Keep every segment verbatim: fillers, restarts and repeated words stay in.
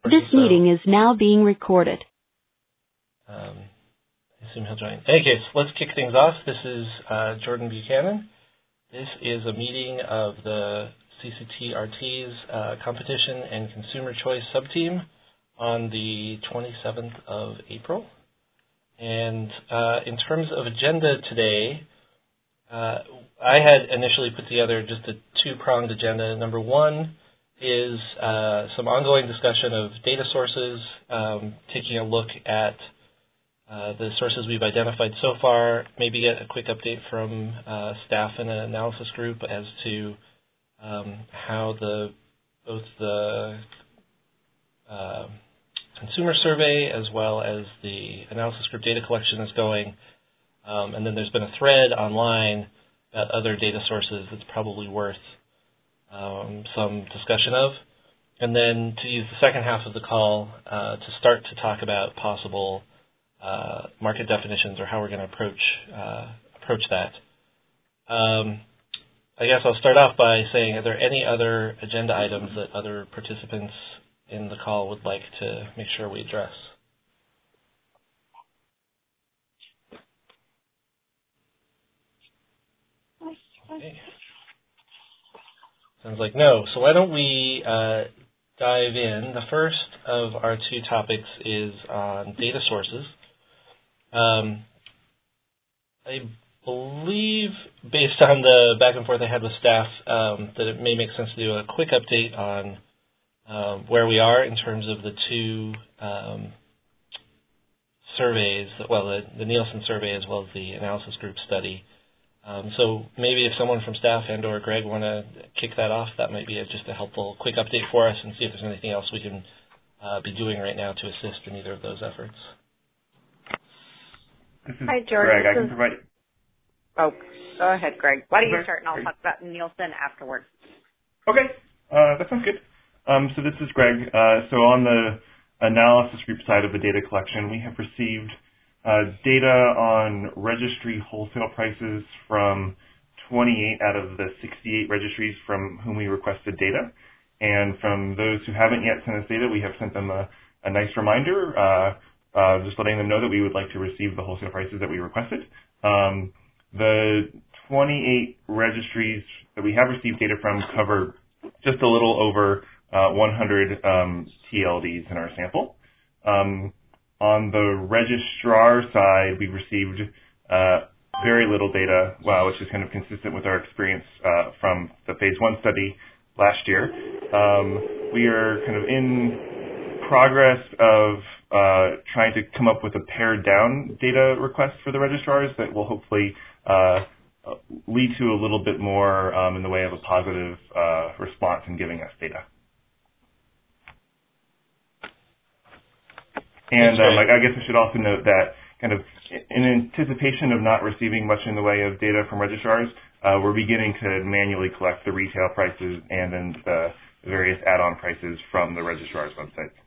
This so, meeting is now being recorded. Um, I assume he'll join. In any case, let's kick things off. This is uh, Jordan Buchanan. This is a meeting of the C C T R T's uh, Competition and Consumer Choice Subteam on the twenty-seventh of April. And uh, in terms of agenda today, uh, I had initially put together just a two-pronged agenda. Number one is uh, some ongoing discussion of data sources, um, taking a look at uh, the sources we've identified so far, maybe get a quick update from uh, staff in an analysis group as to um, how the both the uh, consumer survey as well as the analysis group data collection is going. Um, and then there's been a thread online about other data sources that's probably worth um, some discussion of. And then to use the second half of the call uh, to start to talk about possible uh, market definitions or how we're going to approach uh, approach that. Um, I guess I'll start off by saying, are there any other agenda items that other participants in the call would like to make sure we address? Okay. Sounds like no. So why don't we uh, dive in? The first of our two topics is on data sources. Um, I believe, based on the back and forth I had with staff, um, that it may make sense to do a quick update on um, where we are in terms of the two um, surveys, well, the, the Nielsen survey as well as the analysis group study. Um, so maybe if someone from staff and or Greg want to kick that off, that might be a, just a helpful quick update for us and see if there's anything else we can uh, be doing right now to assist in either of those efforts. This is Hi, Jordan. Greg. I can provide. Oh, go ahead, Greg. Why don't you Okay. start and I'll talk about Nielsen afterwards. Okay, uh, that sounds good. Um, so this is Greg. Uh, so on the analysis group side of the data collection, we have received uh, data on registry wholesale prices from twenty-eight out of the sixty-eight registries from whom we requested data. And from those who haven't yet sent us data, we have sent them a, a nice reminder, uh, uh, just letting them know that we would like to receive the wholesale prices that we requested. Um, the twenty-eight registries that we have received data from cover just a little over uh, one hundred um, T L Ds in our sample. Um, on the registrar side, we received uh, very little data, well, which is kind of consistent with our experience uh, from the phase one study last year. Um, we are kind of in progress of uh, trying to come up with a pared down data request for the registrars that will hopefully uh, lead to a little bit more um, in the way of a positive uh, response in giving us data. And um, I, I guess I should also note that kind of in anticipation of not receiving much in the way of data from registrars, uh, we're beginning to manually collect the retail prices and then the various add-on prices from the registrar's websites.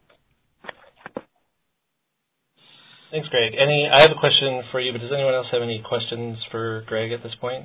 Thanks, Greg. Any? I have a question for you, but does anyone else have any questions for Greg at this point?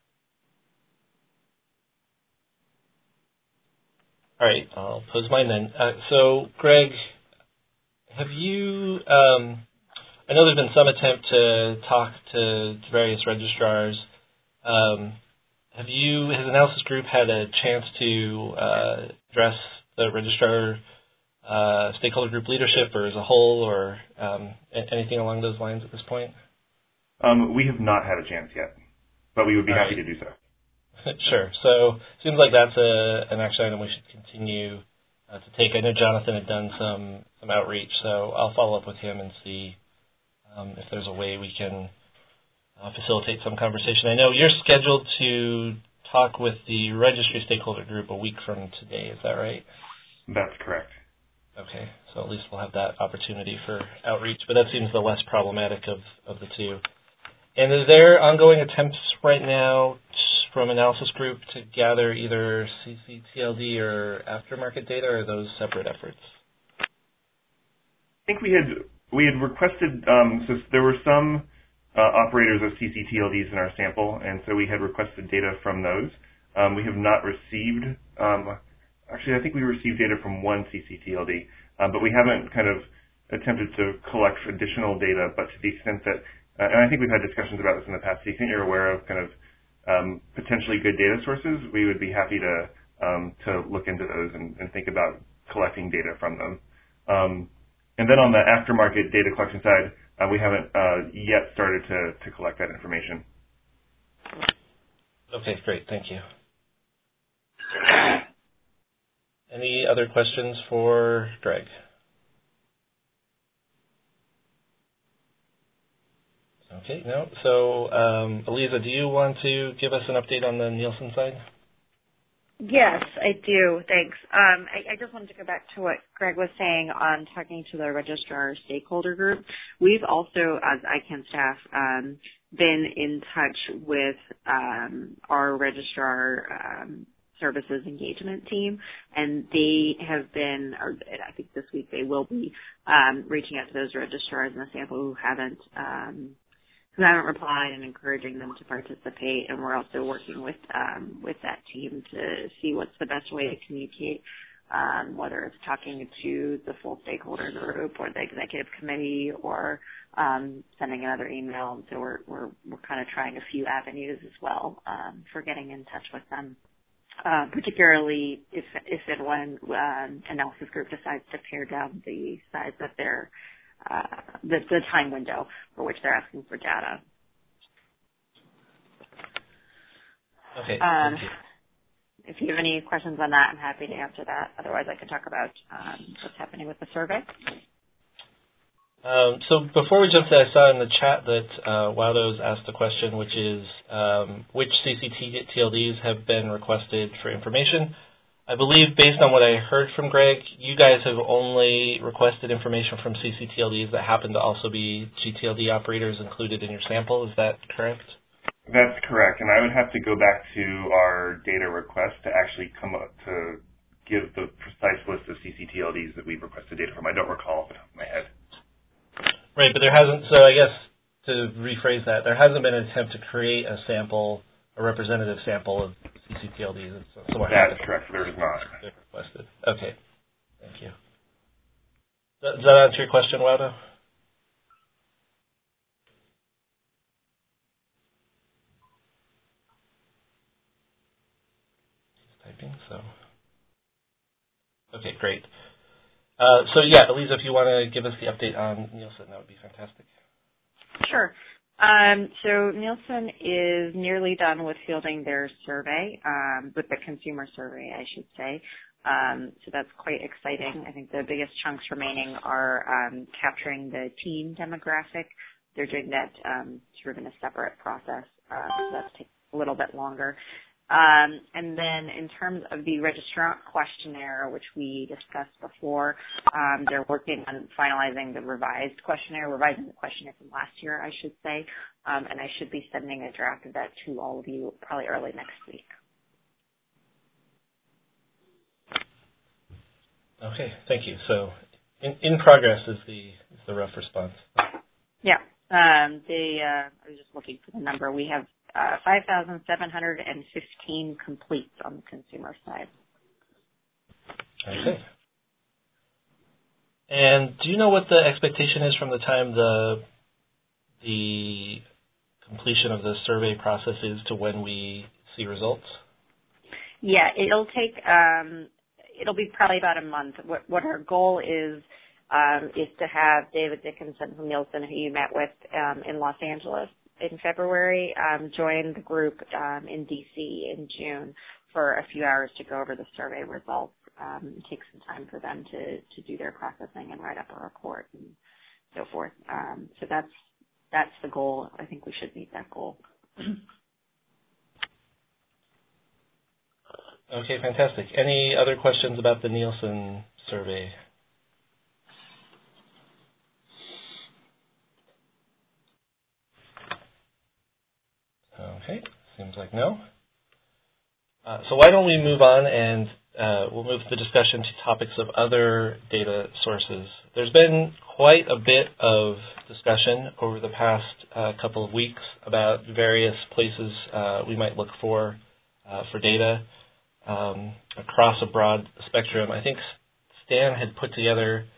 All right, I'll pose mine then. Uh, so, Greg, have you, um, I know there's been some attempt to talk to various registrars. Um, have you, has Analysis Group had a chance to uh, address the registrar uh, stakeholder group leadership or as a whole or um, anything along those lines at this point? Um, we have not had a chance yet, but we would be All happy right. to do so. Sure. So it seems like that's a, an action item we should continue uh, to take. I know Jonathan had done some, some outreach, so I'll follow up with him and see um, if there's a way we can uh, facilitate some conversation. I know you're scheduled to talk with the registry stakeholder group a week from today. Is that right? That's correct. Okay. So at least we'll have that opportunity for outreach, but that seems the less problematic of, of the two. And is there ongoing attempts right now from Analysis Group to gather either C C T L D or aftermarket data, or are those separate efforts? I think we had we had requested, um, so there were some uh, operators of C C T L Ds in our sample, and so we had requested data from those. Um, we have not received, um, actually I think we received data from one C C T L D. Um, but we haven't kind of attempted to collect additional data, but to the extent that, uh, and I think we've had discussions about this in the past, to the extent you're aware of kind of um, potentially good data sources, we would be happy to um, to look into those and, and think about collecting data from them. Um, and then on the aftermarket data collection side, uh, we haven't uh, yet started to, to collect that information. Okay, great. Thank you. Any other questions for Greg? Okay, no. So, um, Eliza, do you want to give us an update on the Nielsen side? Yes, I do. Thanks. Um, I, I just wanted to go back to what Greg was saying on talking to the registrar stakeholder group. We've also, as I C A N staff, um, been in touch with um, our registrar um, services engagement team, and they have been, or I think this week they will be, um, reaching out to those registrars in the sample who haven't um, who haven't replied and encouraging them to participate. And we're also working with um, with that team to see what's the best way to communicate, um, whether it's talking to the full stakeholder group or the executive committee or um, sending another email. And so we're we're we're kind of trying a few avenues as well um, for getting in touch with them. Uh, particularly if if and when um, analysis group decides to pare down the size of their uh, the, the time window for which they're asking for data. Okay. Um, thank you. if you have any questions on that, I'm happy to answer that. Otherwise, I can talk about um, what's happening with the survey. Um, so before we jump to that, I saw in the chat that uh, Waldo's asked a question, which is um, which C C T L Ds have been requested for information. I believe, based on what I heard from Greg, you guys have only requested information from C C T L Ds that happen to also be G T L D operators included in your sample. Is that correct? That's correct, and I would have to go back to our data request to actually come up to give the precise list of C C T L Ds that we've requested data from. I don't recall off the top of my head. Right, but there hasn't, so I guess to rephrase that, there hasn't been an attempt to create a sample, a representative sample of C C T L Ds. So That's correct, there is not. Requested. Okay, thank you. Does that answer your question, Waldo? He's typing, so. Okay, great. Uh, so yeah, Eliza, if you want to give us the update on Nielsen, that would be fantastic. Sure. Um, so Nielsen is nearly done with fielding their survey, um, with the consumer survey, I should say. Um, so that's quite exciting. I think the biggest chunks remaining are um, capturing the teen demographic. They're doing that um, sort of in a separate process, uh, so that's taking a little bit longer. Um, and then in terms of the registrant questionnaire, which we discussed before, um, they're working on finalizing the revised questionnaire, revising the questionnaire from last year, I should say, um, and I should be sending a draft of that to all of you probably early next week. Okay, thank you. So in, in progress is the is the rough response. Yeah. Um, they, uh, I was just looking for the number. We have uh, five thousand seven hundred fifteen completes on the consumer side. Okay. And do you know what the expectation is from the time the the completion of the survey process is to when we see results? Yeah, it'll take, um, it'll be probably about a month. What, what our goal is um, is to have David Dickinson from Nielsen, who you met with um, in Los Angeles in February, um, join the group um, in D C in June for a few hours to go over the survey results. Um, it takes some time for them to, to do their processing and write up a report and so forth. Um, so that's that's the goal. I think we should meet that goal. Okay, fantastic. Any other questions about the Nielsen survey? Okay, seems like no. Uh, so why don't we move on and uh, we'll move the discussion to topics of other data sources. There's been quite a bit of discussion over the past uh, couple of weeks about various places uh, we might look for uh, for data um, across a broad spectrum. I think Stan had put together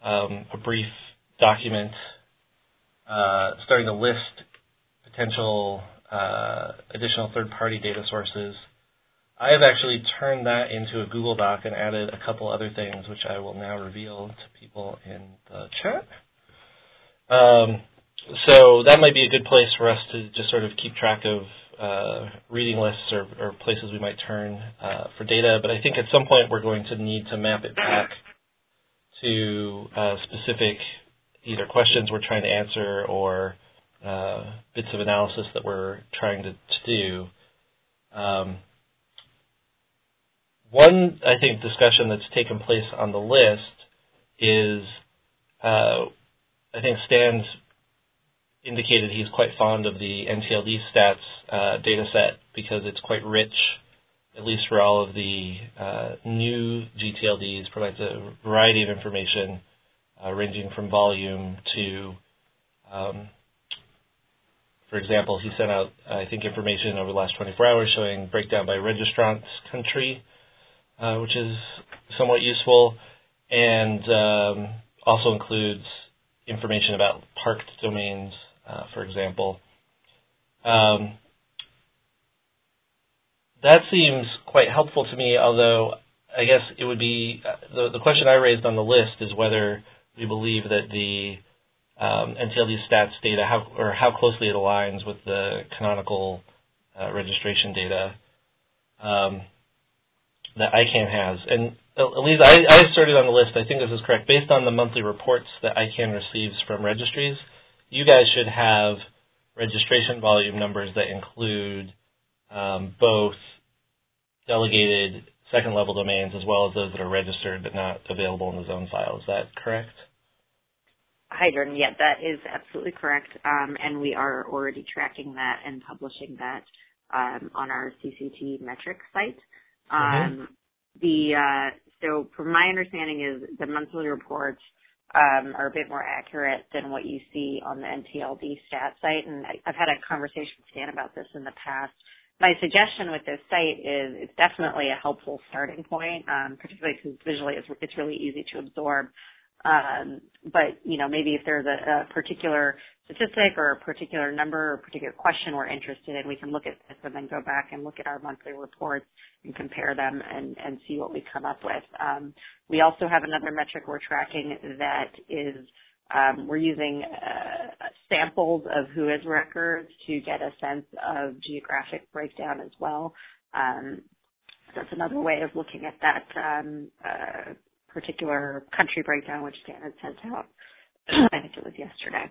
um, a brief document uh, starting to list potential uh, additional third-party data sources. I have actually turned that into a Google Doc and added a couple other things, which I will now reveal to people in the chat. Um, so that might be a good place for us to just sort of keep track of uh, reading lists or, or places we might turn uh, for data. But I think at some point we're going to need to map it back to uh, specific either questions we're trying to answer or uh, bits of analysis that we're trying to, to do. Um, one, I think, discussion that's taken place on the list is, uh, I think Stan's indicated he's quite fond of the N T L D stats uh, data set because it's quite rich, at least for all of the uh, new G T L Ds, provides a variety of information uh, ranging from volume to, um, for example, he sent out, I think, information over the last twenty-four hours showing breakdown by registrant's country, uh, which is somewhat useful, and um, also includes information about parked domains, uh, for example. Um, that seems quite helpful to me, although I guess it would be, uh, the, the question I raised on the list is whether we believe that the um, N T L D stats data, how, or how closely it aligns with the canonical uh, registration data um, that I CANN has. And at least I, I started on the list, I think this is correct, based on the monthly reports that I CANN receives from registries. You guys should have registration volume numbers that include um, both delegated second-level domains as well as those that are registered but not available in the zone file. Is that correct? Hi, Jordan. Yeah, that is absolutely correct. Um, and we are already tracking that and publishing that um, on our C C T metrics site. Um, mm-hmm. The uh, so, from my understanding, is the monthly reports um, are a bit more accurate than what you see on the N T L D stat site. And I, I've had a conversation with Stan about this in the past. My suggestion with this site is it's definitely a helpful starting point, um, particularly because visually it's, it's really easy to absorb. Um, but, you know, maybe if there's a, a particular statistic or a particular number or a particular question we're interested in, we can look at this and then go back and look at our monthly reports and compare them and, and see what we come up with. Um, we also have another metric we're tracking that is um, we're using uh, samples of W H O I S records to get a sense of geographic breakdown as well. Um, that's another way of looking at that um, uh, particular country breakdown, which Stan had sent out. I think it was yesterday.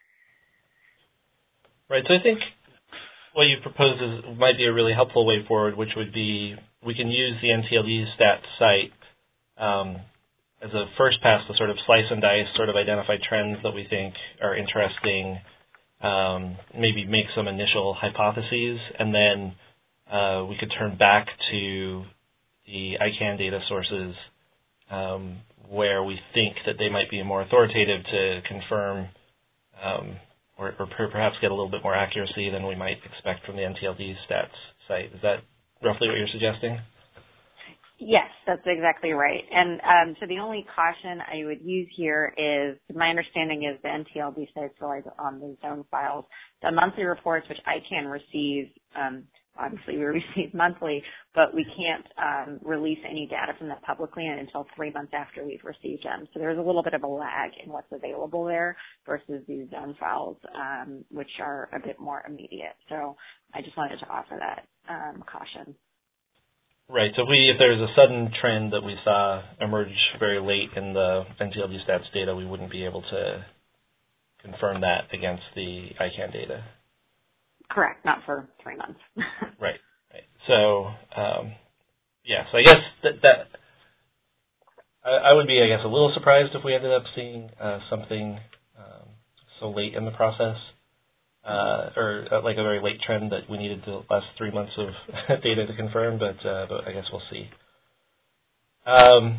Right. So I think what you propose is, might be a really helpful way forward, which would be we can use the N T L D stats site um, as a first pass to sort of slice and dice, sort of identify trends that we think are interesting, um, maybe make some initial hypotheses, and then uh, we could turn back to the I CANN data sources um, where we think that they might be more authoritative to confirm um, or, or perhaps get a little bit more accuracy than we might expect from the N T L D stats site. Is that roughly what you're suggesting? Yes, that's exactly right. And um, so the only caution I would use here is, my understanding is the N T L D sites relies on the zone files. The monthly reports, which I CANN receive, um, obviously we receive monthly, but we can't um, release any data from that publicly until three months after we've received them. So there's a little bit of a lag in what's available there versus these zone files, um, which are a bit more immediate. So I just wanted to offer that um, caution. Right. So if, we, if there's a sudden trend that we saw emerge very late in the N T L D stats data, we wouldn't be able to confirm that against the I CANN data. Correct. Not for three months. Right. Right. So, um, yeah. So I guess that, that I, I would be, I guess, a little surprised if we ended up seeing uh, something um, so late in the process. Uh, or uh, like a very late trend that we needed the last three months of data to confirm, but, uh, but I guess we'll see. Um,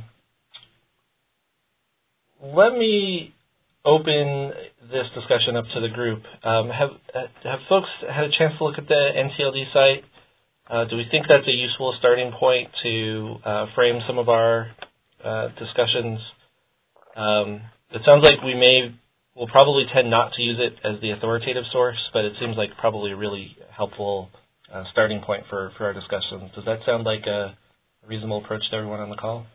let me open this discussion up to the group. Um, have have folks had a chance to look at the N T L D site? Uh, do we think that's a useful starting point to uh, frame some of our uh, discussions? Um, it sounds like we may, we'll probably tend not to use it as the authoritative source, but it seems like probably a really helpful uh, starting point for, for our discussion. Does that sound like a reasonable approach to everyone on the call?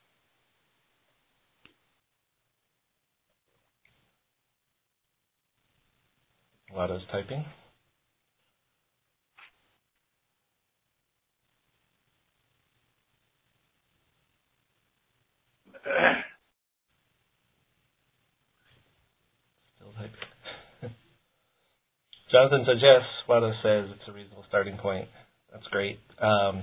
Lada's typing. Still typing. Jonathan says yes. Lada says it's a reasonable starting point. That's great. Um,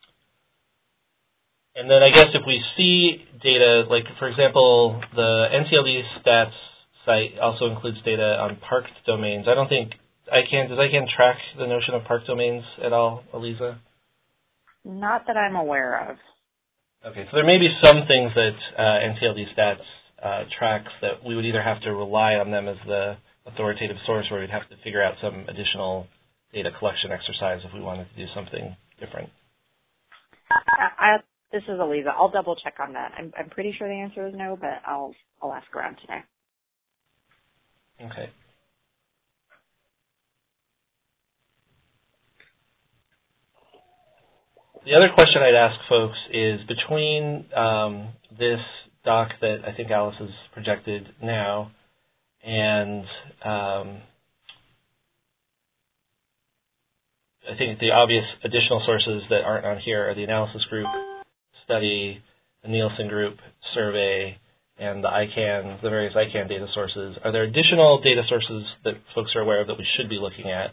and then I guess if we see data, like for example, the N C L D stats site also includes data on parked domains. I don't think ICANN, does ICANN track the notion of parked domains at all, Eliza? Not that I'm aware of. Okay, so there may be some things that uh, N C L D stats uh, tracks that we would either have to rely on them as the authoritative source, or we'd have to figure out some additional data collection exercise if we wanted to do something different. I, I, this is Eliza. I'll double check on that. I'm, I'm pretty sure the answer is no, but I'll I'll ask around today. Okay. The other question I'd ask folks is between um, this doc that I think Alice has projected now and um, I think the obvious additional sources that aren't on here are the analysis group study, the Nielsen group survey, and the ICANN, the various ICANN data sources. Are there additional data sources that folks are aware of that we should be looking at?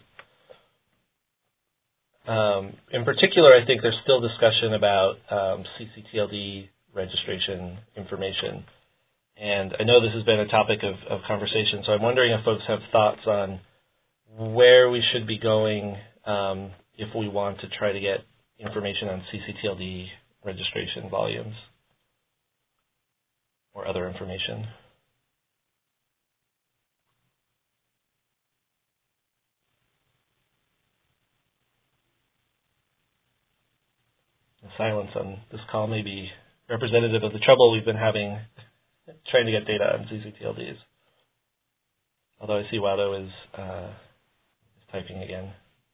Um, in particular, I think there's still discussion about um, C C T L D registration information. And I know this has been a topic of, of conversation, so I'm wondering if folks have thoughts on where we should be going um, if we want to try to get information on C C T L D registration volumes or other information. The silence on this call may be representative of the trouble we've been having trying to get data on C C T L Ds. Although I see Wado is, uh, is typing again.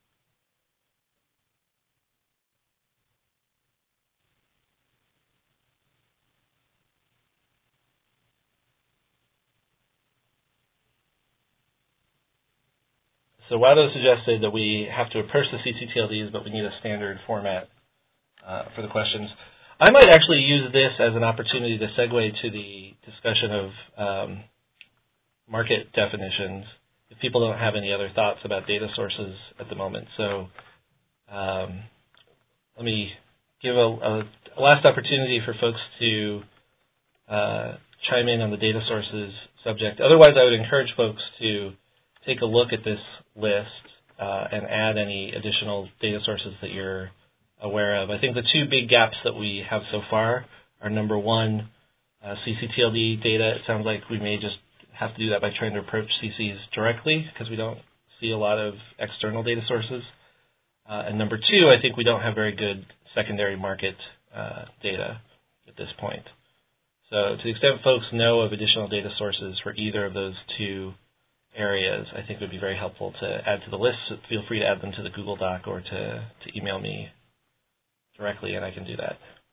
So Wado suggested that we have to approach the C C T L Ds, but we need a standard format uh, for the questions. I might actually use this as an opportunity to segue to the discussion of um, market definitions if people don't have any other thoughts about data sources at the moment. So um, let me give a, a, a last opportunity for folks to uh, chime in on the data sources subject. Otherwise, I would encourage folks to take a look at this list uh, and add any additional data sources that you're aware of. I think the two big gaps that we have so far are, number one, uh, C C T L D data. It sounds like we may just have to do that by trying to approach C Cs directly because we don't see a lot of external data sources. Uh, and number two, I think we don't have very good secondary market uh, data at this point. So to the extent folks know of additional data sources for either of those two areas, I think it would be very helpful to add to the list. So feel free to add them to the Google Doc or to, to email me directly, and I can do that.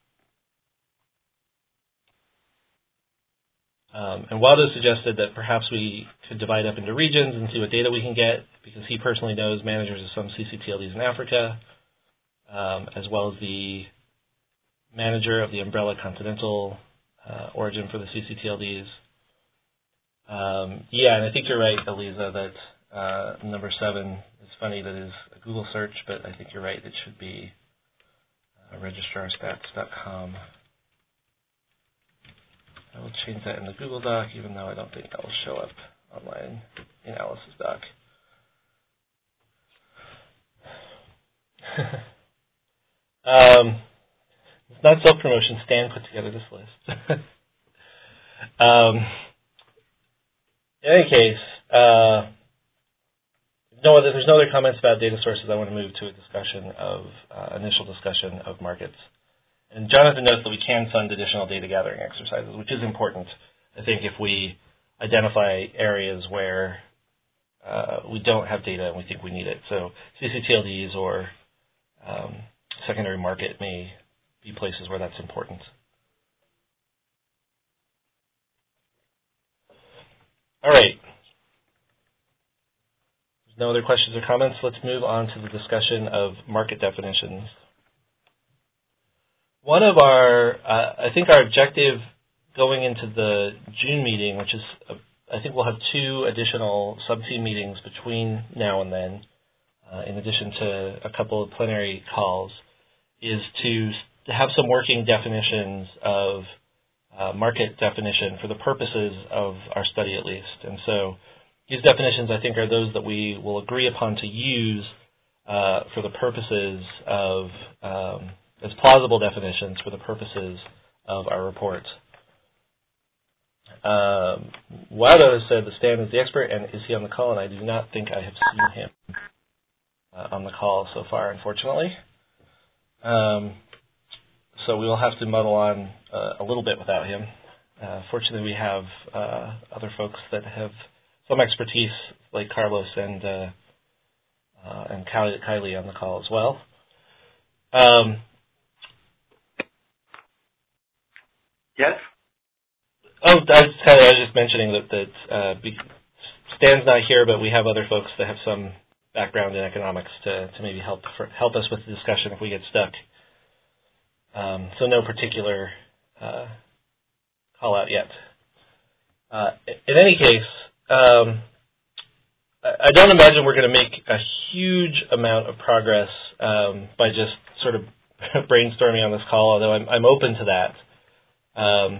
Um, and Waldo suggested that perhaps we could divide up into regions and see what data we can get, because he personally knows managers of some C C T L Ds in Africa, um, as well as the manager of the Umbrella Continental uh, origin for the C C T L Ds. Um, yeah, and I think you're right, Eliza, that uh, number seven is funny. That is a Google search, but I think you're right. It should be uh, registrar stats dot com. I will change that in the Google Doc, even though I don't think that will show up online in Alice's doc. um, it's not self-promotion. Stan put together this list. um, in any case, uh, no other, there's no other comments about data sources. I want to move to a discussion of, uh, initial discussion of markets. And Jonathan notes that we can fund additional data gathering exercises, which is important. I think if we identify areas where uh, we don't have data and we think we need it. So C C T L Ds or um, secondary market may be places where that's important. All right. There's no other questions or comments. Let's move on to the discussion of market definitions. One of our, uh, I think our objective going into the June meeting, which is, uh, I think we'll have two additional sub-team meetings between now and then, uh, in addition to a couple of plenary calls, is to have some working definitions of uh, market definition for the purposes of our study at least. And so these definitions, I think, are those that we will agree upon to use uh, for the purposes of, um, as plausible definitions for the purposes of our report. Um, Wado has said that Stan is the expert, and is he on the call? And I do not think I have seen him uh, on the call so far, unfortunately. Um, so we will have to muddle on uh, a little bit without him. Uh, fortunately, we have uh, other folks that have some expertise, like Carlos and uh, uh, and Kylie, Kylie on the call as well. Um, yes. Oh, I was, I was just mentioning that, that uh, Stan's not here, but we have other folks that have some background in economics to, to maybe help for, help us with the discussion if we get stuck. Um, so no particular uh, call out yet. Uh, in any case, um, I don't imagine we're going to make a huge amount of progress um, by just sort of brainstorming on this call, although I'm, I'm open to that. Um,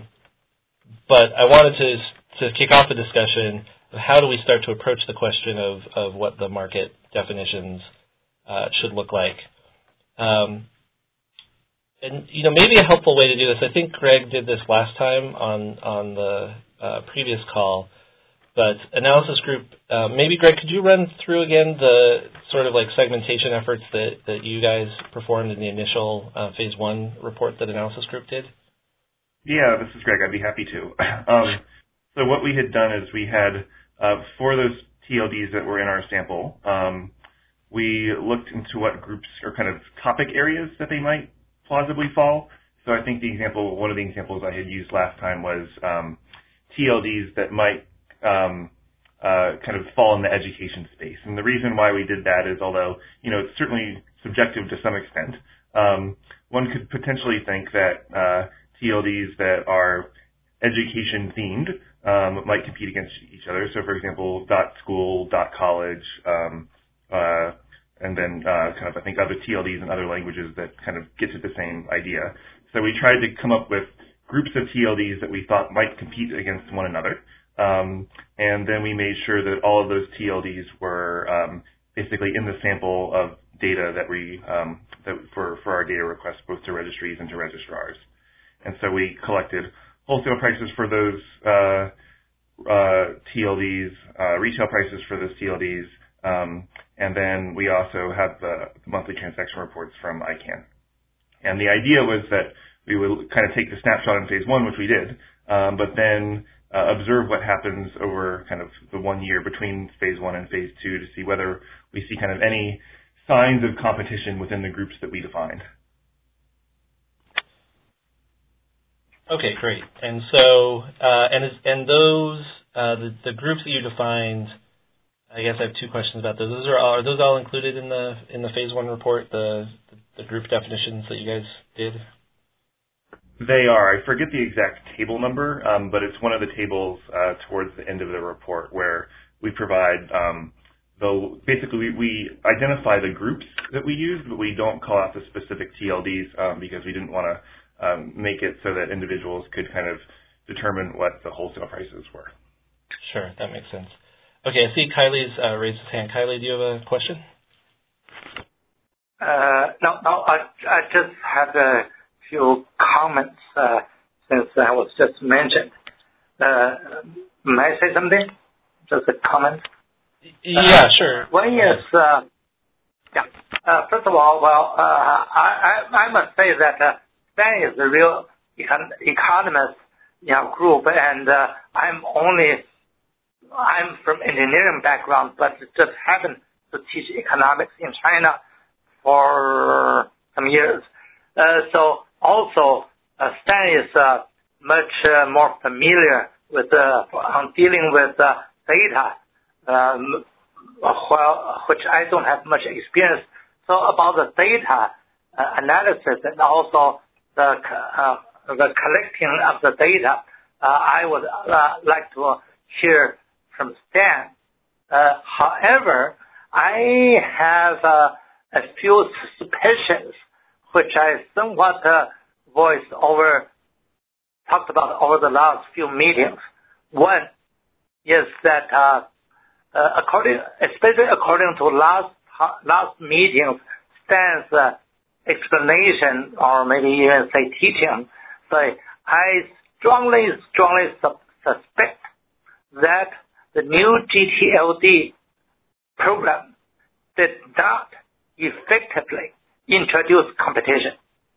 But I wanted to to kick off the discussion of how do we start to approach the question of, of what the market definitions uh, should look like. Um, and, you know, maybe a helpful way to do this, I think Greg did this last time on, on the uh, previous call, but analysis group, uh, maybe Greg, could you run through again the sort of like segmentation efforts that, that you guys performed in the initial uh, phase one report that analysis group did? Yeah, this is Greg. I'd be happy to. Um, so what we had done is we had, uh, for those T L Ds that were in our sample, um, we looked into what groups or kind of topic areas that they might plausibly fall. So I think the example, one of the examples I had used last time was um, T L Ds that might um, uh, kind of fall in the education space. And the reason why we did that is, although, you know, it's certainly subjective to some extent, um, one could potentially think that uh, T L Ds that are education themed um, might compete against each other. So, for example, dot school, dot college, um, uh, and then uh, kind of I think other T L Ds in other languages that kind of get to the same idea. So we tried to come up with groups of T L Ds that we thought might compete against one another, um, and then we made sure that all of those T L Ds were um, basically in the sample of data that we um, that for for our data requests, both to registries and to registrars. And so we collected wholesale prices for those uh, uh, T L Ds, uh, retail prices for those T L Ds, um, and then we also have the monthly transaction reports from I CANN. And the idea was that we would kind of take the snapshot in phase one, which we did, um, but then uh, observe what happens over kind of the one year between phase one and phase two to see whether we see kind of any signs of competition within the groups that we defined. Okay, great. And so, uh, and and those uh, the the groups that you defined, I guess I have two questions about those. Those are all, are those all included in the in the phase one report, the the group definitions that you guys did? They are. I forget the exact table number, um, but it's one of the tables uh, towards the end of the report where we provide um, the basically we, we identify the groups that we use, but we don't call out the specific T L Ds um, because we didn't want to Um, make it so that individuals could kind of determine what the wholesale prices were. Sure, that makes sense. Okay, I see Kylie's uh, raised his hand. Kylie, do you have a question? Uh, no, no, I, I just have a few comments uh, since that was just mentioned. Uh, may I say something? Just a comment? Yeah, uh, sure. One is, uh, yeah, uh, first of all, well, uh, I, I, I must say that uh, Stan is a real econ- economist, you know, group, and uh, I'm only I'm from engineering background, but just happened to teach economics in China for some years. Uh, so also, uh, Stan is uh, much uh, more familiar with uh, on dealing with uh, data, um, while, which I don't have much experience. So about the data uh, analysis and also the uh, the collecting of the data, uh, I would uh, like to hear from Stan. Uh, however, I have uh, a few suspicions which I somewhat uh, voiced over, talked about over the last few meetings. One is that uh, uh, according, especially according to last last meeting, Stan's uh, explanation or maybe even say teaching, so I strongly, strongly su- suspect that the new G T L D program did not effectively introduce competition.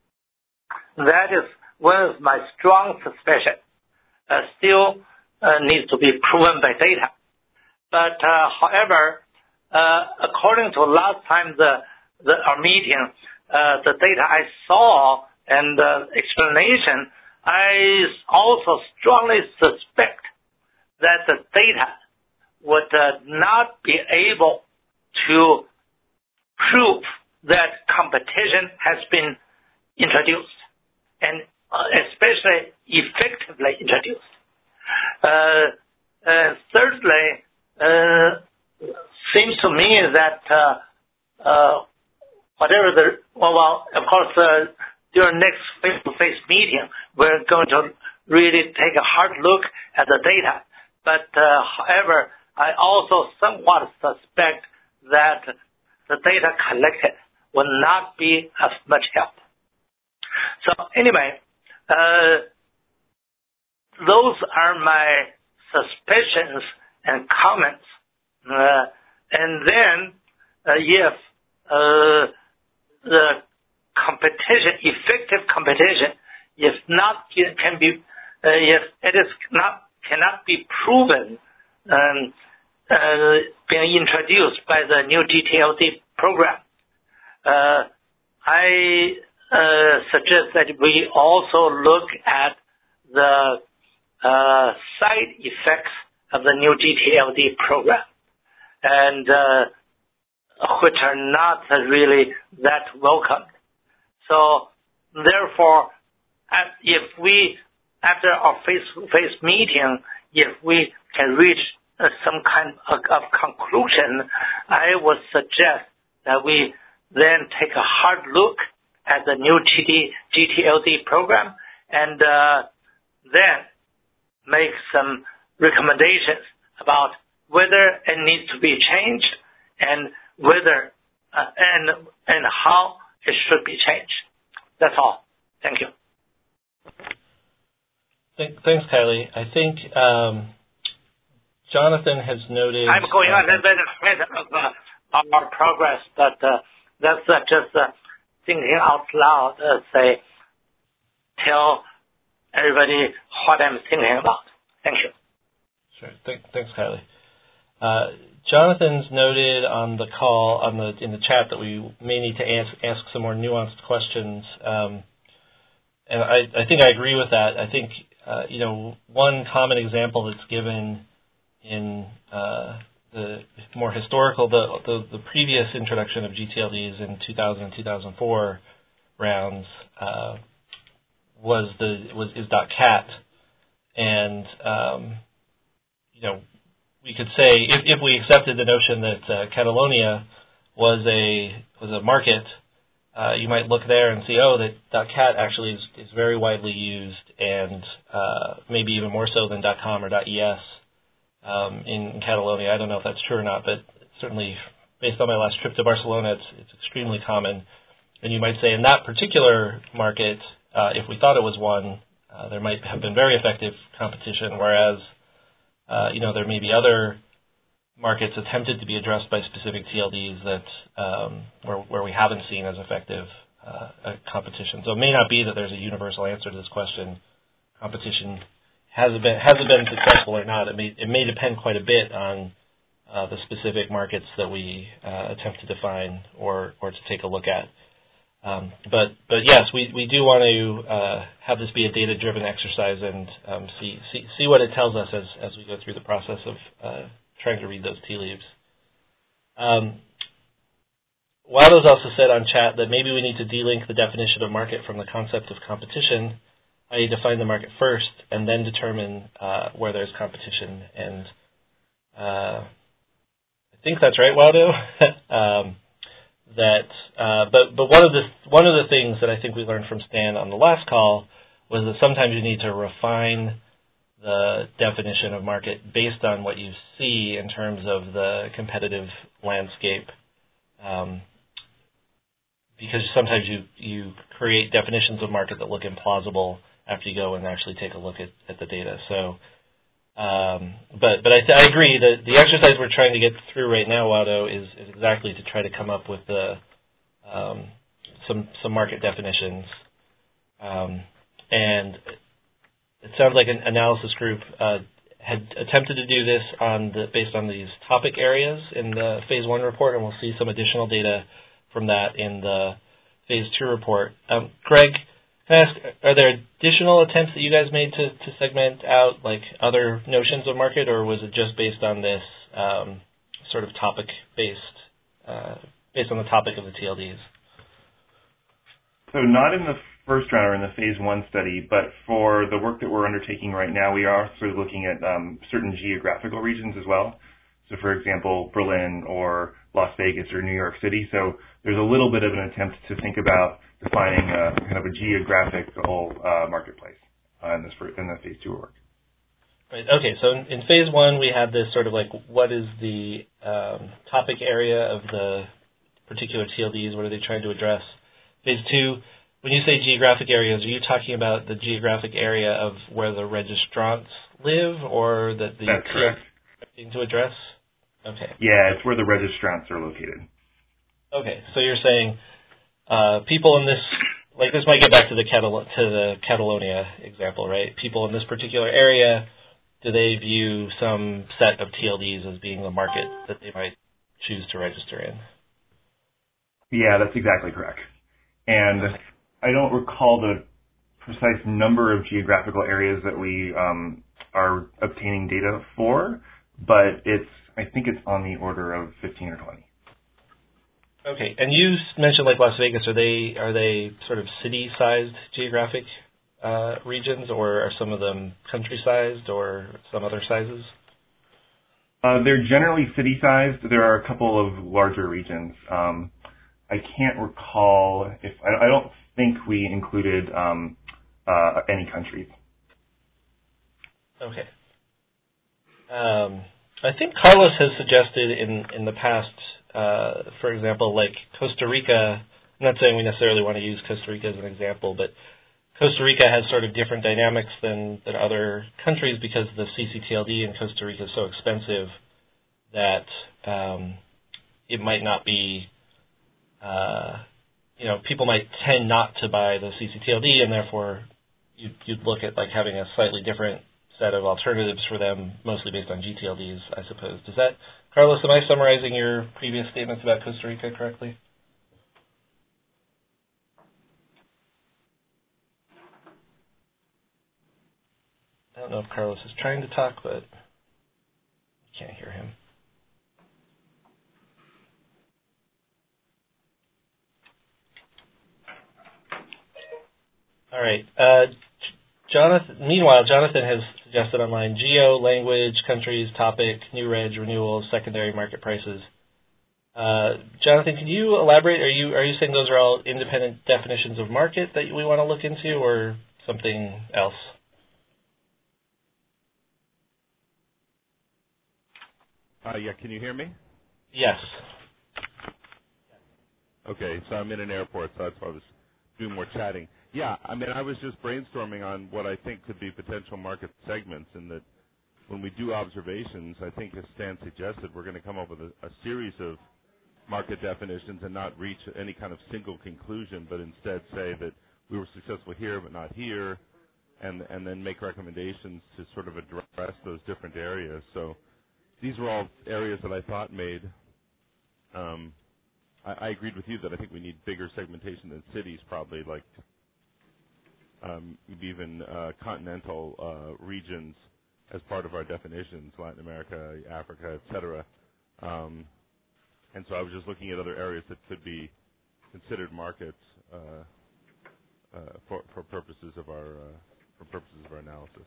That is one of my strong suspicions. Uh, still uh, needs to be proven by data. But uh, however, uh, according to last time the, the our meeting, uh, the data I saw and the explanation, I also strongly suspect that the data would uh, not be able to prove that competition has been introduced, and uh, especially effectively introduced. Uh, uh, thirdly, uh, seems to me that uh, uh, whatever the, well, well of course, uh, during next face-to-face meeting, we're going to really take a hard look at the data. But uh, however, I also somewhat suspect that the data collected will not be of much help. So anyway, uh, those are my suspicions and comments. Uh, and then uh, if uh, the competition, effective competition, if not can be, uh, if it is not cannot be proven um, uh, being introduced by the new G T L D program, uh, I uh, suggest that we also look at the uh, side effects of the new G T L D program, and uh, which are not really that welcome. So therefore, if we, after our face-to-face meeting, if we can reach uh, some kind of, of conclusion, I would suggest that we then take a hard look at the new G T L D program and uh, then make some recommendations about whether it needs to be changed and whether uh, and and how it should be changed. That's all. Thank you. Thanks, Kylie. I think um, Jonathan has noted. I'm going on a little bit of uh, our progress, but uh, that's uh, just uh, thinking out loud. Uh, say, tell everybody what I'm thinking about. Thank you. Sure. Th- thanks, Kylie. Uh, Jonathan's noted on the call, on the in the chat, that we may need to ask, ask some more nuanced questions, um, and I, I think I agree with that. I think uh, you know one common example that's given in uh, the more historical, the, the the previous introduction of G T L Ds in two thousand and two thousand four rounds uh, was the was is .cat, and um, you know. We could say, if, if we accepted the notion that uh, Catalonia was a was a market, uh, you might look there and see, oh, that .cat actually is, is very widely used, and uh, maybe even more so than .com or .es um, in, in Catalonia. I don't know if that's true or not, but certainly based on my last trip to Barcelona, it's, it's extremely common. And you might say in that particular market, uh, if we thought it was one, uh, there might have been very effective competition, whereas Uh, you know, there may be other markets attempted to be addressed by specific T L Ds that um, where, where we haven't seen as effective uh, a competition. So it may not be that there's a universal answer to this question. Competition has it been has it been successful or not? It may it may depend quite a bit on uh, the specific markets that we uh, attempt to define or or to take a look at. Um, but but yes, we, we do want to uh, have this be a data-driven exercise and um, see, see see what it tells us as as we go through the process of uh, trying to read those tea leaves. Um, Waldo's also said on chat that maybe we need to delink the definition of market from the concept of competition, that is define the market first and then determine uh, where there's competition. And uh, I think that's right, Waldo. um, that, uh, but but one of the one of the things that I think we learned from Stan on the last call was that sometimes you need to refine the definition of market based on what you see in terms of the competitive landscape. Um, because sometimes you, you create definitions of market that look implausible after you go and actually take a look at, at the data. So, um, but but I, I agree that the exercise we're trying to get through right now, Waldo, is, is exactly to try to come up with the um, some some market definitions. Um, and it sounds like an analysis group uh, had attempted to do this on the, based on these topic areas in the phase one report, and we'll see some additional data from that in the phase two report. Um, Greg, can I ask, are there additional attempts that you guys made to, to segment out like other notions of market, or was it just based on this um, sort of topic-based, uh, based on the topic of the T L Ds? So not in the first round or in the phase one study, but for the work that we're undertaking right now, we are sort of looking at um, certain geographical regions as well. So, for example, Berlin or Las Vegas or New York City. So there's a little bit of an attempt to think about defining a, kind of a geographical uh, marketplace uh, in this in the phase two work. Right. Okay. So in, in phase one, we had this sort of like, what is the um, topic area of the particular T L Ds? What are they trying to address? Phase two, when you say geographic areas, are you talking about the geographic area of where the registrants live, or that the That's correct. T L D to address? Okay. Yeah, it's where the registrants are located. Okay, so you're saying uh, people in this, like this might get back to the Catal- to the Catalonia example, right? People in this particular area, do they view some set of T L Ds as being the market that they might choose to register in? Yeah, that's exactly correct. And okay. I don't recall the precise number of geographical areas that we um, are obtaining data for, but it's I think it's on the order of fifteen or twenty. Okay, and you mentioned like Las Vegas. Are they are they sort of city-sized geographic uh, regions, or are some of them country-sized, or some other sizes? Uh, they're generally city-sized. There are a couple of larger regions. Um, I can't recall if I, I don't think we included um, uh, any countries. Okay. Um, I think Carlos has suggested in, in the past, uh, for example, like Costa Rica. I'm not saying we necessarily want to use Costa Rica as an example, but Costa Rica has sort of different dynamics than, than other countries because the C C T L D in Costa Rica is so expensive that um, it might not be, uh, you know, people might tend not to buy the C C T L D, and therefore you'd, you'd look at like having a slightly different set of alternatives for them, mostly based on G T L Ds, I suppose. Does that, Carlos, am I summarizing your previous statements about Costa Rica correctly? I don't know if Carlos is trying to talk, but I can't hear him. All right. Uh, Jonathan. Meanwhile, Jonathan has suggested online geo, language, countries, topic, new reg, renewals, secondary market prices. Uh, Jonathan, can you elaborate? Are you are you saying those are all independent definitions of market that we want to look into, or something else? Uh, yeah, can you hear me? Yes. Okay, so I'm in an airport, so that's why I was doing more chatting. Yeah, I mean, I was just brainstorming on what I think could be potential market segments, and that when we do observations, I think as Stan suggested, we're going to come up with a, a series of market definitions and not reach any kind of single conclusion, but instead say that we were successful here but not here, and and then make recommendations to sort of address those different areas. So these were all areas that I thought made. Um, I, I agreed with you that I think we need bigger segmentation than cities, probably like um, even uh, continental uh, regions as part of our definitions, Latin America, Africa, et cetera. Um, and so I was just looking at other areas that could be considered markets uh, uh, for, for purposes of our uh, for purposes of our analysis.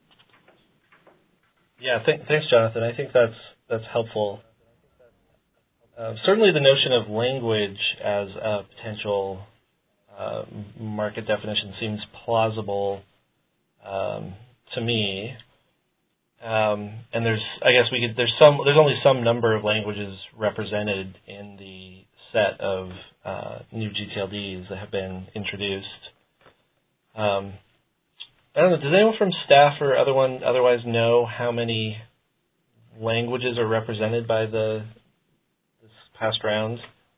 Yeah, th- thanks, Jonathan. I think that's that's helpful. Uh, certainly, the notion of language as a potential uh, market definition seems plausible um, to me. Um, and there's, I guess we could. There's some. There's only some number of languages represented in the set of uh, new G T L Ds that have been introduced. Um, I don't know. Does anyone from staff or other one otherwise know how many languages are represented by the this past round?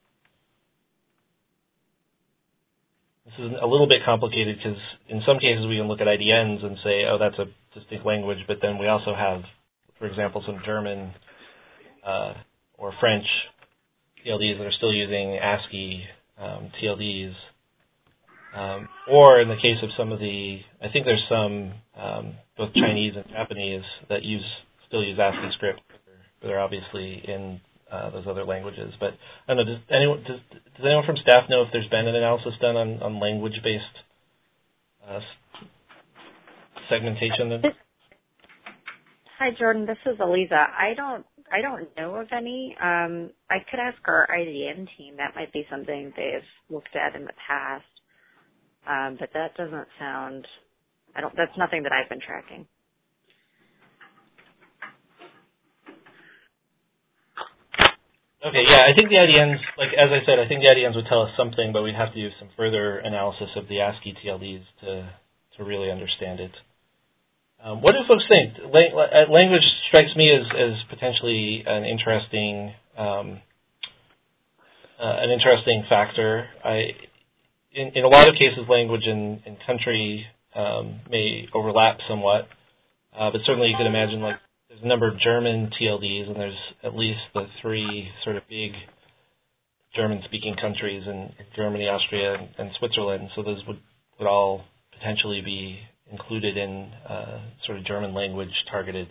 This is a little bit complicated because in some cases we can look at I D Ns and say, oh, that's a distinct language, but then we also have, for example, some German uh, or French T L Ds that are still using ASCII um, T L Ds. Um, or in the case of some of the, I think there's some, um, both Chinese and Japanese that use still use ASCII script, but they're obviously in uh, those other languages. But I don't know, does anyone, does, does anyone from staff know if there's been an analysis done on, on language-based uh, segmentation? Hi, Jordan. This is Aliza. I don't, I don't know of any. Um, I could ask our I D N team. That might be something they've looked at in the past. Um, but that doesn't sound, I don't, that's nothing that I've been tracking. Okay, yeah, I think the I D Ns, like as I said, I think the I D Ns would tell us something, but we'd have to do some further analysis of the ASCII T L Ds to, to really understand it. Um, what do folks think? La- language strikes me as, as potentially an interesting, um, uh, an interesting factor. I, In, in a lot of cases, language and, and country um, may overlap somewhat, uh, but certainly you could imagine like there's a number of German T L Ds, and there's at least the three sort of big German-speaking countries in Germany, Austria, and, and Switzerland. So those would, would all potentially be included in uh, sort of German language targeted.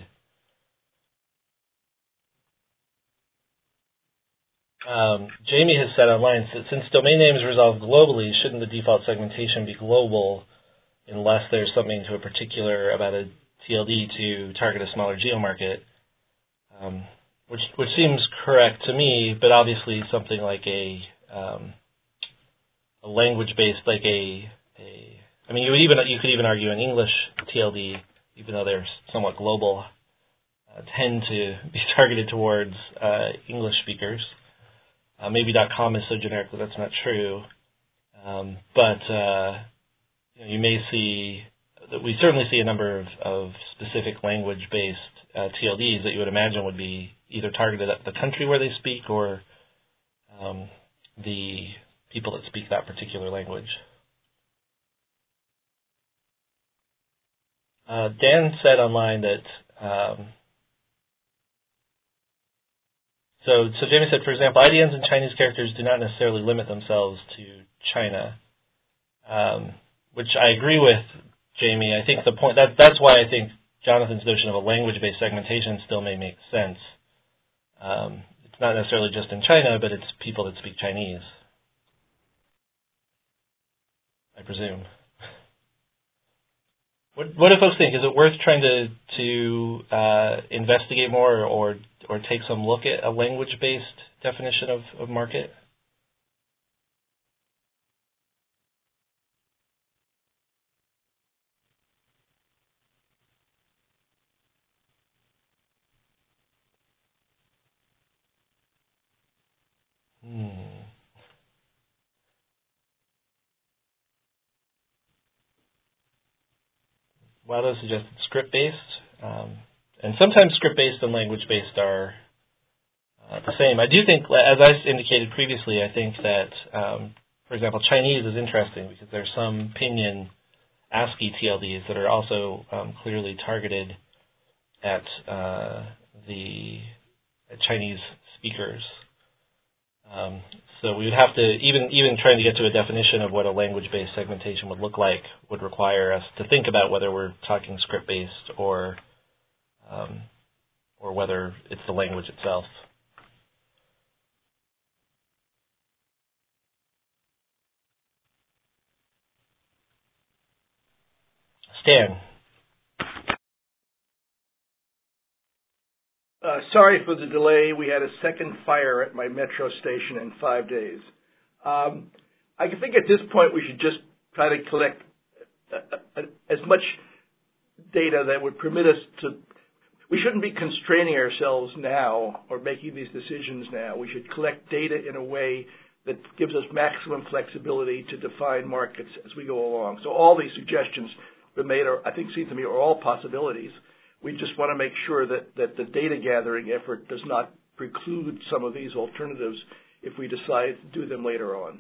Um, Jamie has said online, since domain names resolve globally, shouldn't the default segmentation be global unless there's something to a particular about a T L D to target a smaller geomarket? Um, which which seems correct to me, but obviously something like a um, a language-based, like a, a I mean, you would even you could even argue an English T L D, even though they're somewhat global, uh, tend to be targeted towards uh, English speakers. Uh, maybe .com is so generic that that's not true, um, but uh, you know, you may see that we certainly see a number of, of specific language-based uh, T L Ds that you would imagine would be either targeted at the country where they speak or um, the people that speak that particular language. Uh, Dan said online that. Um, So, so Jamie said, for example, I D Ns and Chinese characters do not necessarily limit themselves to China, um, which I agree with, Jamie. I think the point that that's why I think Jonathan's notion of a language-based segmentation still may make sense. Um, it's not necessarily just in China, but it's people that speak Chinese, I presume. What, what do folks think? Is it worth trying to to uh, investigate more or or take some look at a language-based definition of, of market? Hmm. Wado suggested script-based, um, and sometimes script-based and language-based are uh, the same. I do think, as I indicated previously, I think that, um, for example, Chinese is interesting because there's some pinyin ASCII T L Ds that are also um, clearly targeted at uh, the at Chinese speakers. Um, so we would have to, even even trying to get to a definition of what a language-based segmentation would look like would require us to think about whether we're talking script-based or um, or whether it's the language itself. Stan. Uh, sorry for the delay. We had a second fire at my metro station in five days. Um, I think at this point we should just try to collect uh, uh, as much data that would permit us to. We shouldn't be constraining ourselves now or making these decisions now. We should collect data in a way that gives us maximum flexibility to define markets as we go along. So all these suggestions that made are, I think, seem to me, are all possibilities. We just want to make sure that, that the data gathering effort does not preclude some of these alternatives if we decide to do them later on.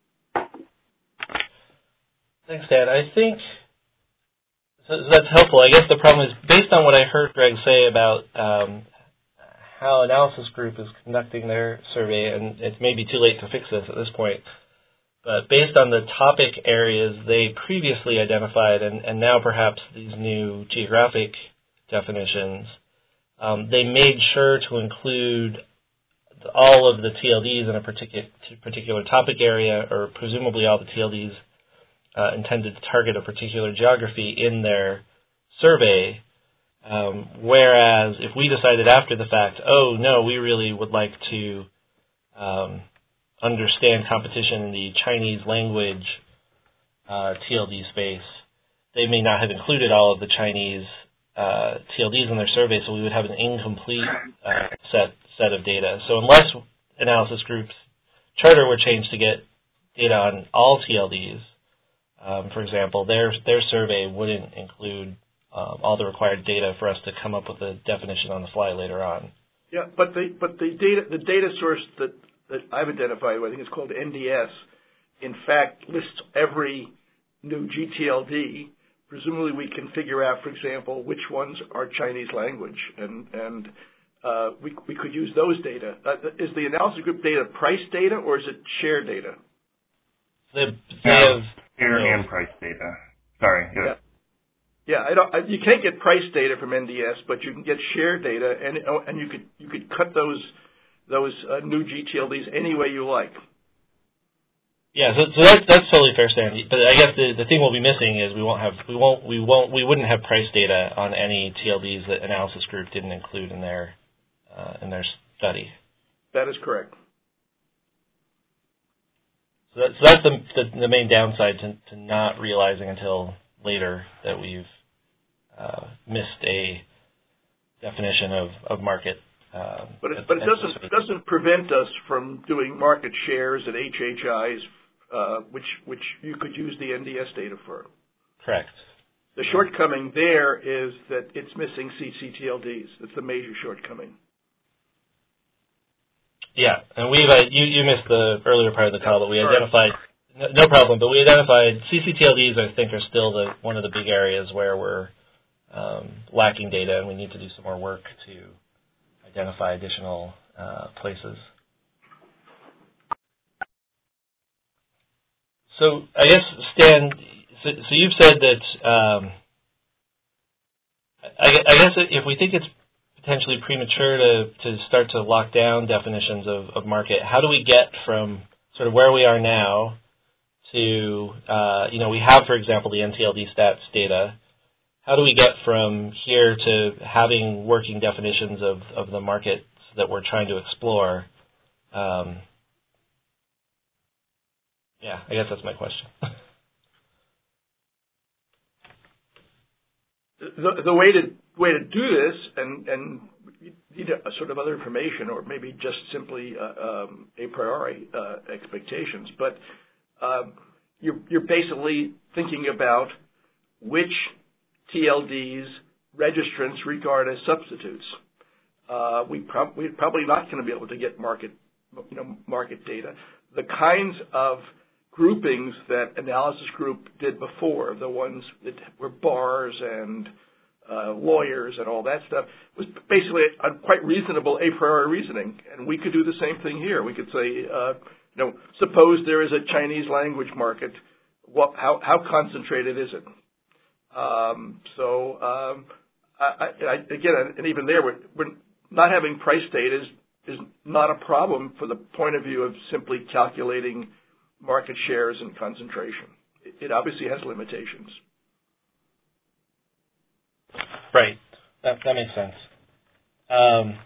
Thanks, Dan. I think so that's helpful. I guess the problem is, based on what I heard Greg say about um, how Analysis Group is conducting their survey, and it may be too late to fix this at this point, but based on the topic areas they previously identified, and, and now perhaps these new geographic definitions, um, they made sure to include all of the T L Ds in a particular particular topic area, or presumably all the T L Ds uh, intended to target a particular geography in their survey. Um, whereas if we decided after the fact, oh no, we really would like to um, understand competition in the Chinese language uh, T L D space, they may not have included all of the Chinese Uh, T L Ds in their survey, so we would have an incomplete uh, set set of data. So unless Analysis Group's charter were changed to get data on all T L Ds, um, for example, their their survey wouldn't include um, all the required data for us to come up with a definition on the fly later on. Yeah, but the but the data the data source that, that I've identified, I think it's called N D S, in fact lists every new G T L D. Presumably we can figure out, for example, which ones are Chinese language, and, and uh, we, we could use those data. Uh, is the Analysis Group data price data, or is it share data? They, they have share and price data. Sorry. Yeah. Yeah, yeah I don't, I, you can't get price data from N D S, but you can get share data, and and you could you could cut those those uh, new G T L Ds any way you like. Yeah, so, so that's that's totally fair, Sandy. But I guess the, the thing we'll be missing is we won't have we won't we won't we wouldn't have price data on any T L Ds that Analysis Group didn't include in their uh, in their study. That is correct. So, that, so that's the, the the main downside to, to not realizing until later that we've uh, missed a definition of of market. Um, but it, but it doesn't it doesn't prevent us from doing market shares at H H Is. Uh, which which you could use the N D S data for. Correct. The shortcoming there is that it's missing C C T L Ds. That's the major shortcoming. Yeah, and we've uh, you you missed the earlier part of the call, but we Sorry. identified no, no problem. But we identified C C T L Ds. I think are still the one of the big areas where we're um, lacking data, and we need to do some more work to identify additional uh, places. So I guess, Stan, so, so you've said that, um, I, I guess if we think it's potentially premature to, to start to lock down definitions of, of market, how do we get from sort of where we are now to, uh, you know, we have, for example, the N T L D stats data. How do we get from here to having working definitions of, of the markets that we're trying to explore? Um, Yeah, I guess that's my question. the, the way to way to do this, and and you need a, a sort of other information, or maybe just simply uh, um, a priori uh, expectations. But um, you're you're basically thinking about which T L Ds registrants regard as substitutes. Uh, we prob- we're probably not going to be able to get market you know market data. The kinds of groupings that Analysis Group did before, the ones that were bars and uh, lawyers and all that stuff, was basically a quite reasonable a priori reasoning. And we could do the same thing here. We could say, uh, you know, suppose there is a Chinese language market. What, how, how concentrated is it? Um, so, um, I, I, again, and even there, we're, we're not having price data is, is not a problem for the point of view of simply calculating market shares and concentration. It, it obviously has limitations. Right. That that makes sense. Um,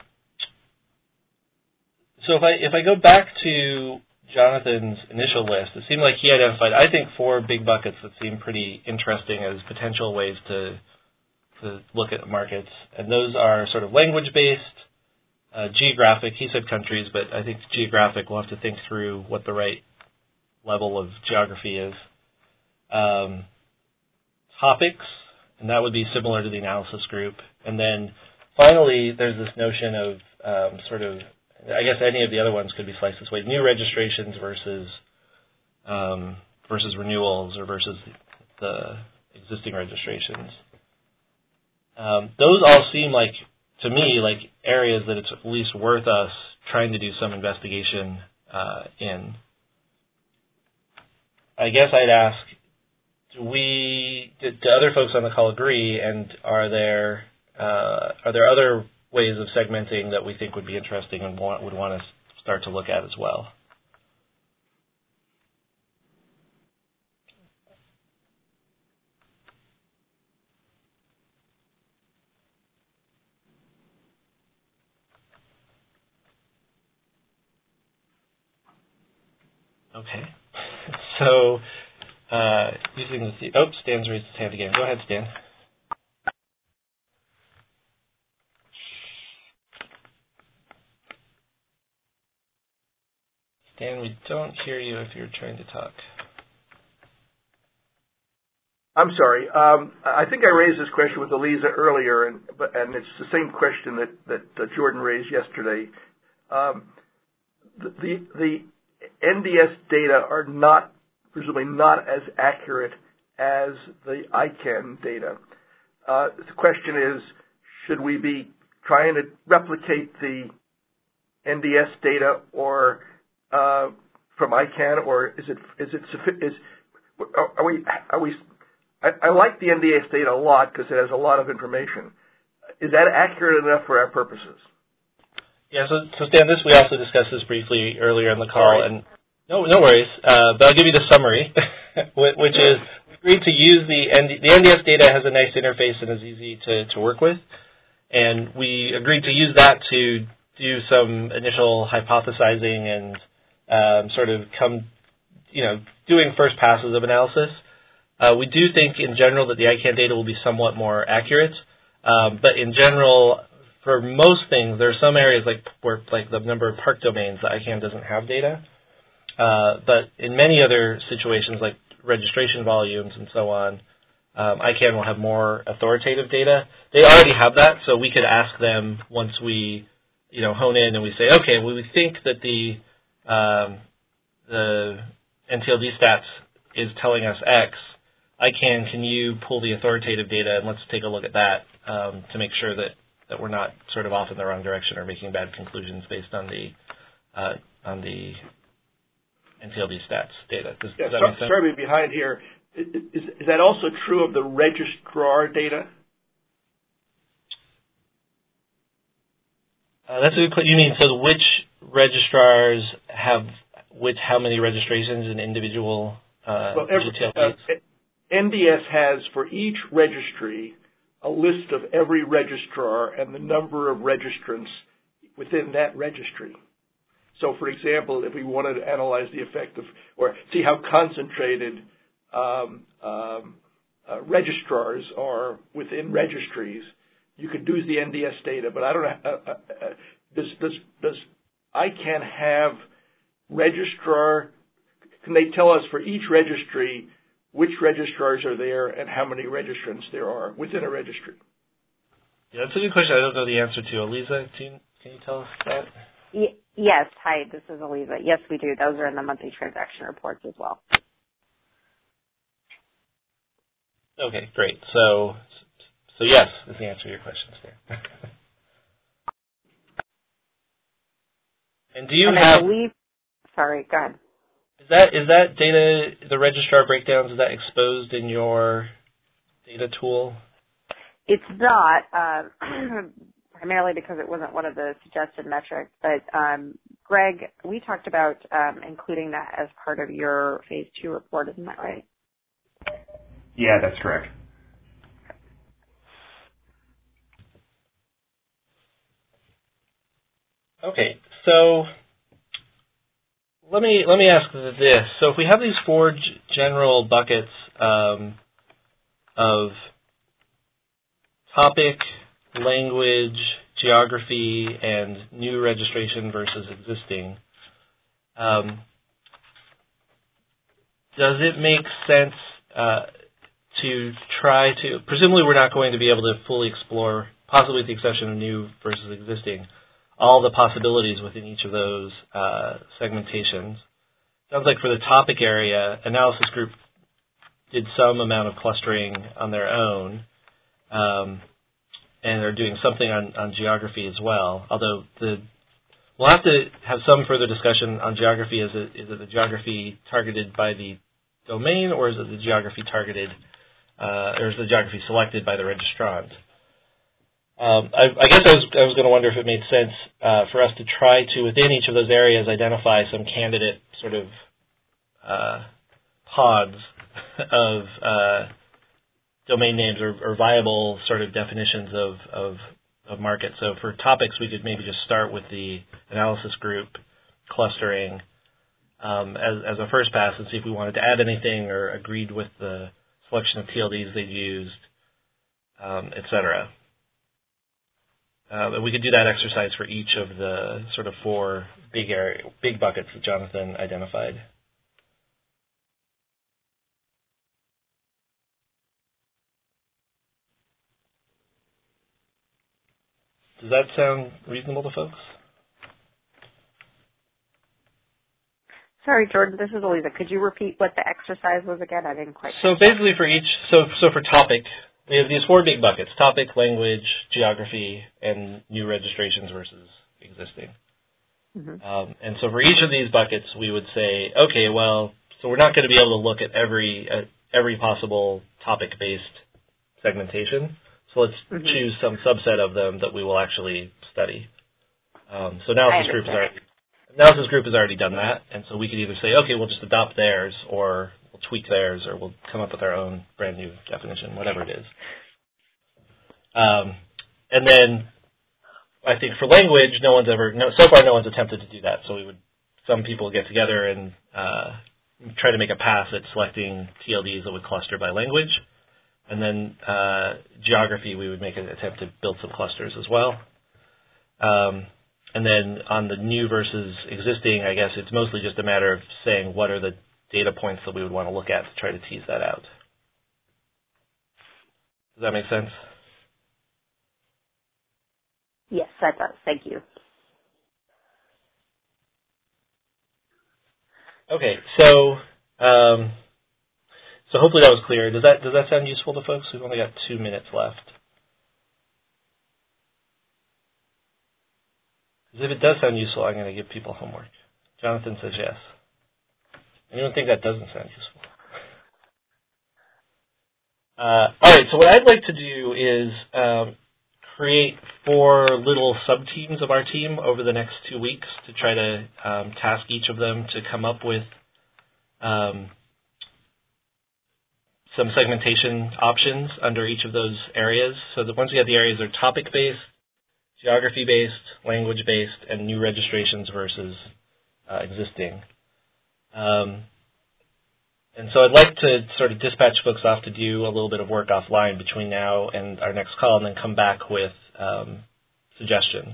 so if I if I go back to Jonathan's initial list, it seemed like he identified, I think, four big buckets that seem pretty interesting as potential ways to to look at markets, and those are sort of language-based, uh, geographic. He said countries, but I think geographic. We'll have to think through what the right level of geography is. Um, topics, and that would be similar to the Analysis Group. And then finally, there's this notion of um, sort of, I guess any of the other ones could be sliced this way: new registrations versus um, versus renewals, or versus the existing registrations. Um, those all seem like, to me, like areas that it's at least worth us trying to do some investigation uh, in. I guess I'd ask, do we, do, do other folks on the call agree, and are there uh, are there other ways of segmenting that we think would be interesting and want, would want to start to look at as well? Okay. So, uh, using the, oh, Stan's raised his hand again. Go ahead, Stan. Stan, we don't hear you if you're trying to talk. I'm sorry. Um, I think I raised this question with Elisa earlier, and but and it's the same question that that uh, Jordan raised yesterday. Um, the, the the N D S data are not, presumably not as accurate as the I CANN data. Uh, the question is, should we be trying to replicate the N D S data or uh, from I CANN, or is it is it is are we are we? I, I like the N D S data a lot because it has a lot of information. Is that accurate enough for our purposes? Yeah, so, so Stan, this we also discussed this briefly earlier in the call, Sorry. and no, no worries. Uh, but I'll give you the summary, which is we agreed to use the N D, the N D S data has a nice interface and is easy to, to work with, and we agreed to use that to do some initial hypothesizing and um, sort of come, you know, doing first passes of analysis. Uh, we do think in general that the I CANN data will be somewhat more accurate, um, but in general, for most things, there are some areas like where, like the number of park domains that I CANN doesn't have data. Uh, but in many other situations, like registration volumes and so on, um, I CANN will have more authoritative data. They already have that, so we could ask them once we, you know, hone in and we say, okay, well, we think that the um, the N T L D stats is telling us X. I CANN, can you pull the authoritative data and let's take a look at that um, to make sure that, that we're not sort of off in the wrong direction or making bad conclusions based on the uh, on the N T L D stats data. Does, yeah, does that so, make sense? sorry, behind here. Is, is that also true of the registrar data? Uh, that's a good question. You mean, so which registrars have which, how many registrations in individual uh, well, every, uh, N D S has for each registry a list of every registrar and the number of registrants within that registry. So, for example, if we wanted to analyze the effect of, or see how concentrated um, um, uh, registrars are within registries, you could use the N D S data. But I don't know. Uh, uh, uh, does does does I CANN have registrar? Can they tell us for each registry which registrars are there and how many registrants there are within a registry? Yeah, that's a good question. I don't know the answer to. Elisa, can you, can you tell us that? Yes. Hi, this is Aliza. Yes, we do. Those are in the monthly transaction reports as well. Okay, great. So, so yes is the answer to your questions there. And do you and have? I believe, sorry, go ahead. Is that is that data, the registrar breakdowns, is that exposed in your data tool? It's not, uh, primarily because it wasn't one of the suggested metrics. But um, Greg, we talked about um, including that as part of your phase two report. Isn't that right? Yeah, that's correct. Okay, so let me let me ask this. So if we have these four g- general buckets um, of topic, language, geography, and new registration versus existing, um, does it make sense uh, to try to, presumably we're not going to be able to fully explore, possibly with the exception of new versus existing, all the possibilities within each of those uh, segmentations. Sounds like for the topic area, analysis group did some amount of clustering on their own, um, and they're doing something on, on geography as well. Although the we'll have to have some further discussion on geography. Is it is it the geography targeted by the domain, or is it the geography targeted, uh, or is the geography selected by the registrant? Um, I, I guess I was, I was going to wonder if it made sense uh, for us to try to, within each of those areas, identify some candidate sort of uh, pods of uh, domain names or, or viable sort of definitions of, of, of markets. So for topics, we could maybe just start with the analysis group clustering um, as, as a first pass and see if we wanted to add anything or agreed with the selection of T L Ds they'd used, um, et cetera. Uh, and we could do that exercise for each of the sort of four big area, big buckets that Jonathan identified. Does that sound reasonable to folks? Sorry, Jordan, this is Aliza. Could you repeat what the exercise was again? I didn't quite. So basically for each, so so for topic, we have these four big buckets: topic, language, geography, and new registrations versus existing. Mm-hmm. Um, and so for each of these buckets, we would say, okay, well, so we're not going to be able to look at every uh, every possible topic-based segmentation. So let's mm-hmm. choose some subset of them that we will actually study. Um, so analysis group has already analysis group has already done that, and so we could either say, okay, we'll just adopt theirs, or we'll tweak theirs, or we'll come up with our own brand new definition, whatever it is. Um, and then I think for language, no one's ever, no, so far no one's attempted to do that. So we would, some people get together and uh, try to make a pass at selecting T L Ds that would cluster by language. And then uh, geography, we would make an attempt to build some clusters as well. Um, and then on the new versus existing, I guess it's mostly just a matter of saying what are the data points that we would want to look at to try to tease that out. Does that make sense? Yes, that does. Thank you. Okay, so um, so hopefully that was clear. Does that does that sound useful to folks? We've only got two minutes left. Because if it does sound useful, I'm going to give people homework. Jonathan says yes. Anyone think that doesn't sound useful? Uh, all right, so what I'd like to do is um, create four little sub-teams of our team over the next two weeks to try to um, task each of them to come up with um, some segmentation options under each of those areas. So that once we have the areas, they're topic-based, geography-based, language-based, and new registrations versus uh, existing. Um, and so I'd like to sort of dispatch folks off to do a little bit of work offline between now and our next call, and then come back with um, suggestions.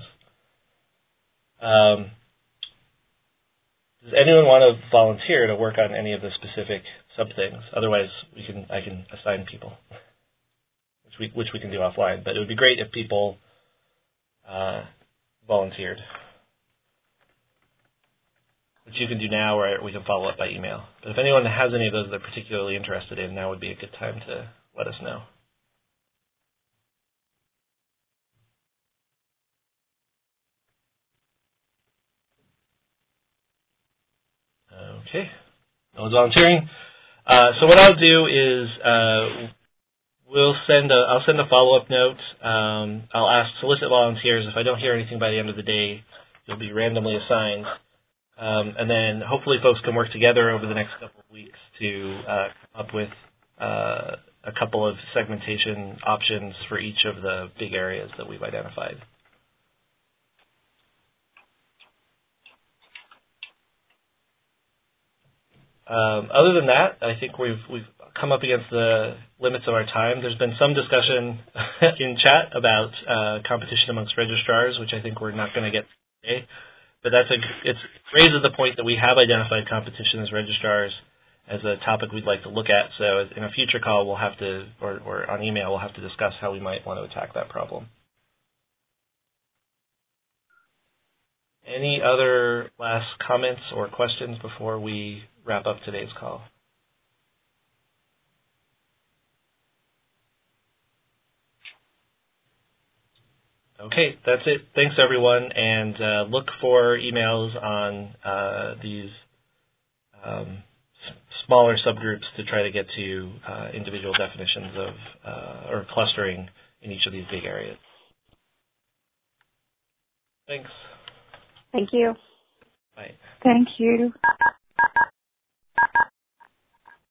Um, does anyone want to volunteer to work on any of the specific sub-things? Otherwise, we can I can assign people, which we which we can do offline. But it would be great if people uh, volunteered. which you can do now, or we can follow up by email. But if anyone has any of those they're particularly interested in, now would be a good time to let us know. Okay, no one's volunteering. Uh, so what I'll do is uh, we'll send a, I'll send a follow-up note. Um, I'll ask solicit volunteers. If I don't hear anything by the end of the day, you'll be randomly assigned. Um, and then hopefully folks can work together over the next couple of weeks to uh, come up with uh, a couple of segmentation options for each of the big areas that we've identified. Um, other than that, I think we've we've come up against the limits of our time. There's been some discussion in chat about uh, competition amongst registrars, which I think we're not going to get today. But that's a, it raises the point that we have identified competition as registrars as a topic we'd like to look at. So in a future call, we'll have to, or, or on email, we'll have to discuss how we might want to attack that problem. Any other last comments or questions before we wrap up today's call? Okay, that's it. Thanks, everyone, and uh, look for emails on uh, these um, s- smaller subgroups to try to get to uh, individual definitions of uh, or clustering in each of these big areas. Thanks. Thank you. Bye. Thank you.